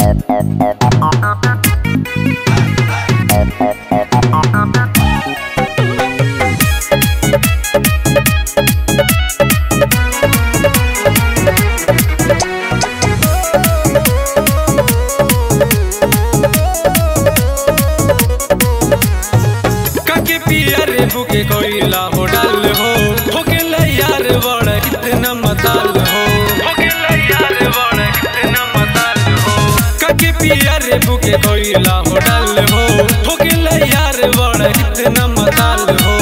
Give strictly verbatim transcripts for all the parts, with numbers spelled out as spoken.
बुके कोयला हो डाल हो होके यार बड़ कितना मताल हो होके यार बड़ कितना मताल हो कके पिया रे बुके कोयला हो डाल हो होके यार बड़ कितना मताल हो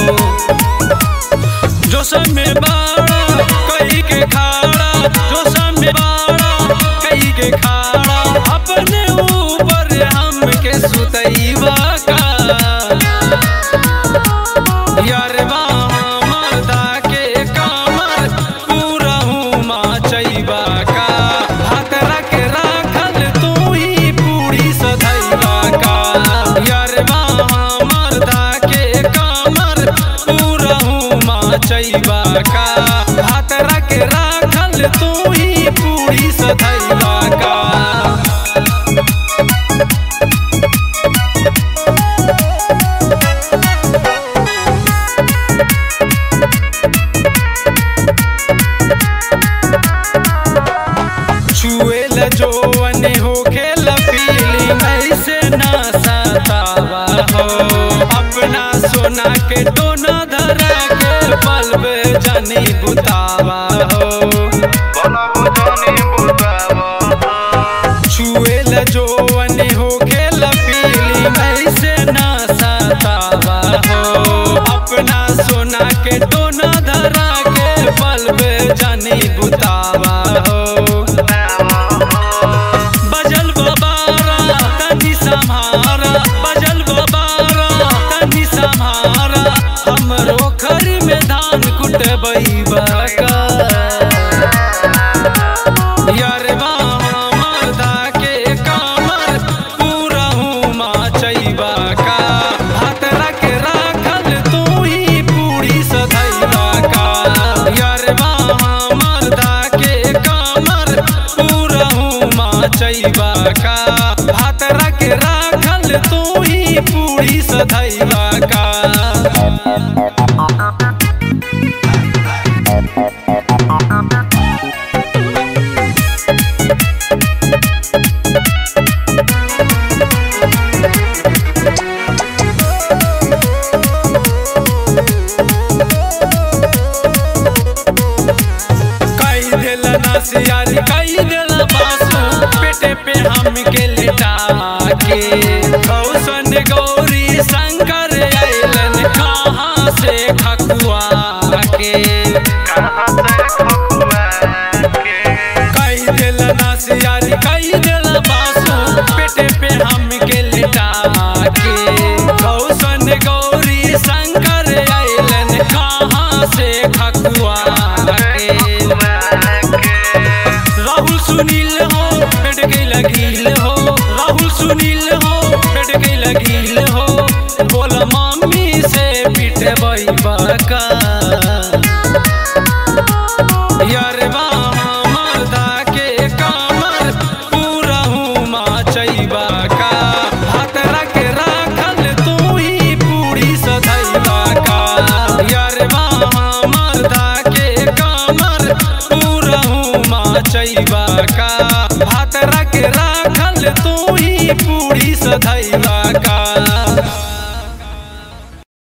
जो समय बाड़ा कई के खाड़ा जो समय बाड़ा कई के खाड़ा अपने ऊपर हम के सुतईवा का यार मर्दा के कमर पूरा हूँ माचैबा का हाथ रख राखल तू ही पूरी सधैबा का यार मर्दा के कमर पूरा हूँ माचैबा का हाथ रख राखल तू ही पूरी सधैबा का छुएल जोवन हो खेल फीलिंग ऐसे ना सतावा हो अपना सोना के दोना धरा के पलब जानी बुतावा हो छुएल जोवन हो खेल फीलिंग ऐसे ना सतावा हो अपना सोना के दोना धरा के पलब जानी बुतावा हो बजल बाबारा तनी सम्हारा बजल बाबारा तनी सम्हारा हमरो घर में धान कुटबईबा का यार मर्दा के कमर पूरा हूँ माचैबा का हाथ रख राखल तू ही पूरी सधैबा का यार मर्दा के कमर पूरा हूँ माचैबा का हाथ रख राखल तू ही पूरी सधैबा का यारी कई दिल बासु पेटे पे हम के लेटा के कौशन गौरी शंकर आइलन कहाँ से खकुआ के कई दिल नास यारी कई दिल बासु पेटे पे हम के लेटा के कौशन गौरी शंकर आइलन कहाँ से खकुआ के राहुल सुनील हो पेट के लगील हो राहुल सुनील हो पेट के लगील हो बोल मम्मी से पिटबईबा का यार मर्दा के कमर पूरा हूँ माचैबा का हाथ रख राखल तू ही पूरी सधैबा का यार मर्दा के कमर पूरा हूँ माचैबा का हाथ रख राखल तू ही पूरी सधैबा